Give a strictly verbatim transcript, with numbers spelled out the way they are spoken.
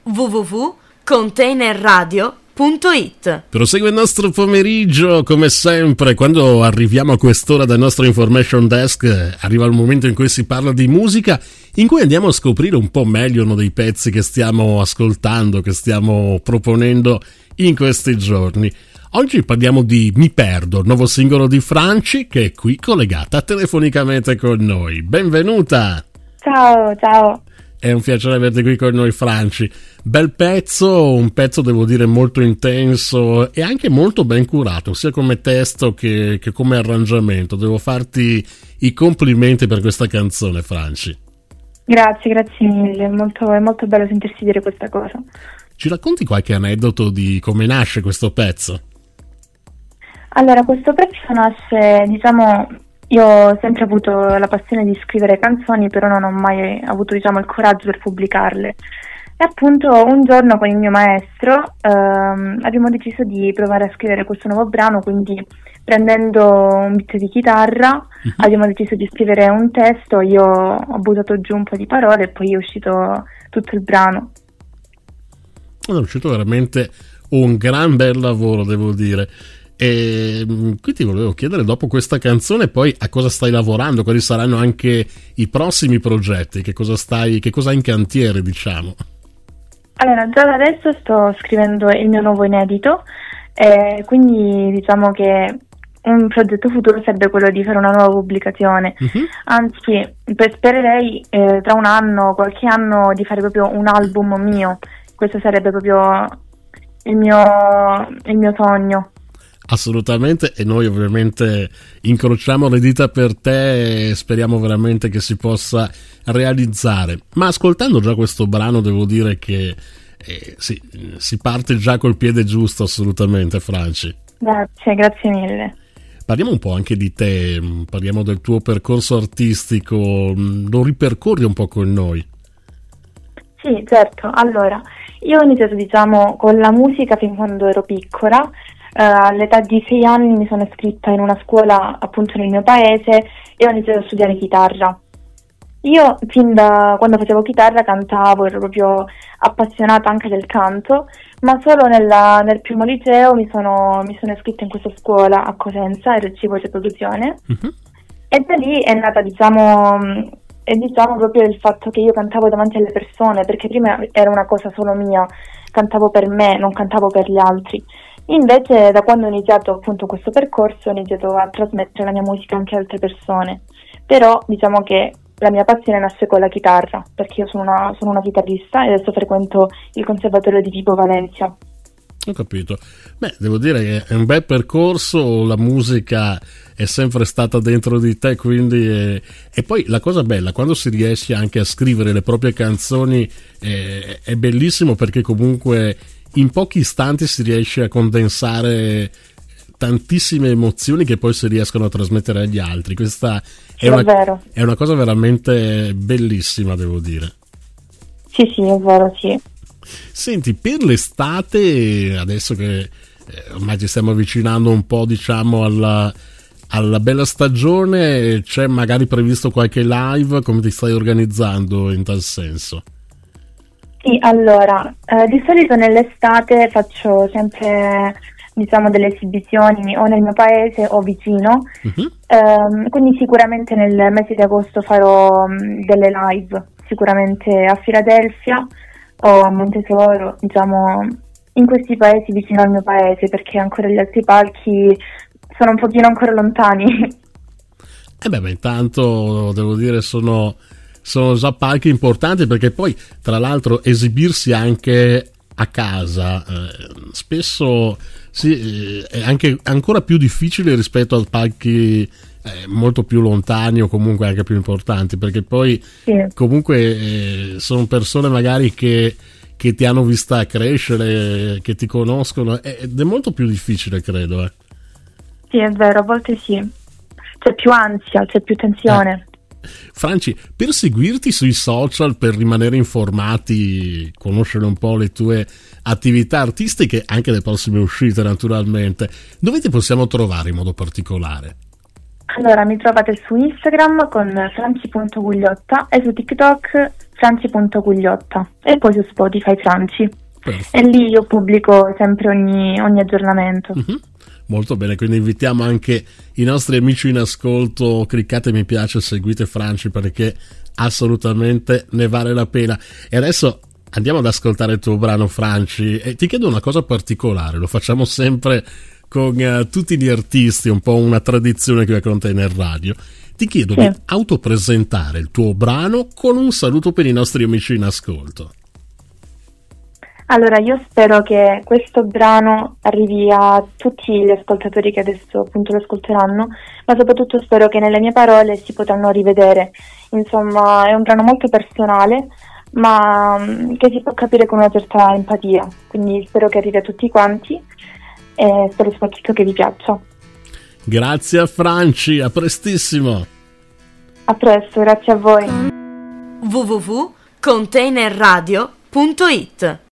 w w w punto container radio punto it. Prosegue il nostro pomeriggio come sempre. Quando arriviamo a quest'ora dal nostro information desk arriva il momento in cui si parla di musica, in cui andiamo a scoprire un po' meglio uno dei pezzi che stiamo ascoltando, che stiamo proponendo in questi giorni. Oggi parliamo di Mi Perdo, il nuovo singolo di Franci, che è qui collegata telefonicamente con noi. Benvenuta! Ciao, ciao! È un piacere averti qui con noi, Franci. Bel pezzo, un pezzo devo dire molto intenso e anche molto ben curato, sia come testo che, che come arrangiamento. Devo farti i complimenti per questa canzone, Franci. Grazie, grazie mille, è molto, è molto bello sentirsi dire questa cosa. Ci racconti qualche aneddoto di come nasce questo pezzo? Allora, questo pezzo nasce, diciamo, io ho sempre avuto la passione di scrivere canzoni, però non ho mai avuto, diciamo, il coraggio per pubblicarle. E appunto un giorno con il mio maestro ehm, abbiamo deciso di provare a scrivere questo nuovo brano, quindi prendendo un beat di chitarra uh-huh. abbiamo deciso di scrivere un testo, io ho buttato giù un po' di parole e poi è uscito tutto il brano. È uscito veramente un gran bel lavoro, devo dire. E qui ti volevo chiedere, dopo questa canzone poi a cosa stai lavorando, quali saranno anche i prossimi progetti, che cosa stai, che cosa hai in cantiere, diciamo? Allora, già da adesso sto scrivendo il mio nuovo inedito, eh, quindi diciamo che un progetto futuro sarebbe quello di fare una nuova pubblicazione, uh-huh. anzi spererei eh, tra un anno, qualche anno, di fare proprio un album mio. Questo sarebbe proprio il mio, il mio sogno. Assolutamente, e noi ovviamente incrociamo le dita per te e speriamo veramente che si possa realizzare. Ma ascoltando già questo brano devo dire che eh, sì, si parte già col piede giusto, assolutamente, Franci. Grazie, grazie mille. Parliamo un po' anche di te, parliamo del tuo percorso artistico, lo ripercorri un po' con noi? Sì, certo. Allora, io ho iniziato, diciamo, con la musica fin quando ero piccola. Uh, all'età di sei anni mi sono iscritta in una scuola appunto nel mio paese e ho iniziato a studiare chitarra. Io fin da quando facevo chitarra cantavo, ero proprio appassionata anche del canto, ma solo nella, nel primo liceo mi sono, mi sono iscritta in questa scuola a Cosenza, R C Voce Produzione, uh-huh. e da lì è nata, diciamo, è, diciamo proprio il fatto che io cantavo davanti alle persone, perché prima era una cosa solo mia, cantavo per me, non cantavo per gli altri. Invece da quando ho iniziato appunto questo percorso ho iniziato a trasmettere la mia musica anche a altre persone, però diciamo che la mia passione nasce con la chitarra, perché io sono una, sono una chitarrista e adesso frequento il Conservatorio di Vibo Valencia. Ho capito. Beh, devo dire che è un bel percorso, la musica è sempre stata dentro di te, quindi è... e poi la cosa bella, quando si riesce anche a scrivere le proprie canzoni è, è bellissimo, perché comunque in pochi istanti si riesce a condensare tantissime emozioni che poi si riescono a trasmettere agli altri. Questa è, è una, vero. È una cosa veramente bellissima, devo dire. Sì, sì, è vero, sì. Senti, per l'estate, adesso che eh, ormai ci stiamo avvicinando un po', diciamo, alla, alla bella stagione, c'è magari previsto qualche live? Come ti stai organizzando in tal senso? Sì, allora, eh, di solito nell'estate faccio sempre, diciamo, delle esibizioni o nel mio paese o vicino, uh-huh. eh, quindi sicuramente nel mese di agosto farò um, delle live, sicuramente a Filadelfia o a Montesoro, diciamo, in questi paesi vicino al mio paese, perché ancora gli altri palchi sono un pochino ancora lontani. Eh beh, ma intanto devo dire sono... sono già palchi importanti, perché poi tra l'altro esibirsi anche a casa eh, spesso sì, è anche ancora più difficile rispetto a palchi eh, molto più lontani o comunque anche più importanti, perché poi sì. comunque eh, sono persone magari che, che ti hanno vista crescere, che ti conoscono, ed è molto più difficile, credo. Eh. Sì, è vero, a volte sì, c'è più ansia, c'è più tensione. Eh. Franci, per seguirti sui social, per rimanere informati, conoscere un po' le tue attività artistiche, anche le prossime uscite naturalmente, dove ti possiamo trovare in modo particolare? Allora, mi trovate su Instagram con franci punto gugliotta e su TikTok franci punto cugliotta e poi su Spotify Franci. Perfetto. E lì io pubblico sempre ogni, ogni aggiornamento. Uh-huh. Molto bene, quindi invitiamo anche i nostri amici in ascolto, cliccate mi piace, seguite Franci perché assolutamente ne vale la pena. E adesso andiamo ad ascoltare il tuo brano, Franci, e ti chiedo una cosa particolare, lo facciamo sempre con uh, tutti gli artisti, un po' una tradizione che con te nel radio. Ti chiedo sì. di autopresentare il tuo brano con un saluto per i nostri amici in ascolto. Allora, io spero che questo brano arrivi a tutti gli ascoltatori che adesso appunto lo ascolteranno, ma soprattutto spero che nelle mie parole si potranno rivedere. Insomma, è un brano molto personale, ma che si può capire con una certa empatia, quindi spero che arrivi a tutti quanti e spero soprattutto che vi piaccia. Grazie a Franci, a prestissimo. A presto, grazie a voi. w w w punto containerradio punto it